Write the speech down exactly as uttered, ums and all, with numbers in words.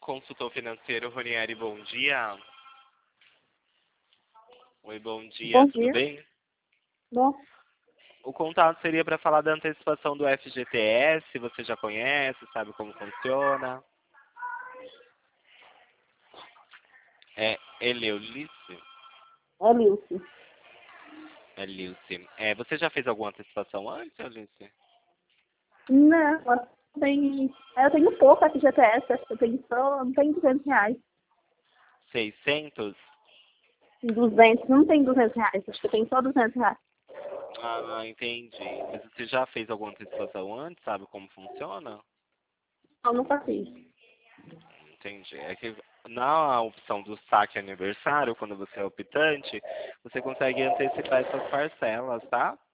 Consultor financeiro, Ronieri, bom dia. Oi, bom dia, Bom tudo dia. bem? Bom, O contato seria para falar da antecipação do F G T S, você já conhece, sabe como funciona? É Eleulice? é Lilce. É Lilce. É, você já fez alguma antecipação antes, Eleulice? Não, eu tenho, eu tenho pouco F G T S, acho que eu tenho só, não tenho duzentos reais. seiscentos? duzentos, não tem duzentos reais, acho que eu tenho só duzentos reais. Ah, entendi. Mas você já fez alguma antecipação antes, sabe como funciona? Eu nunca fiz. Entendi. É que na opção do saque aniversário, quando você é optante, você consegue antecipar essas parcelas, tá?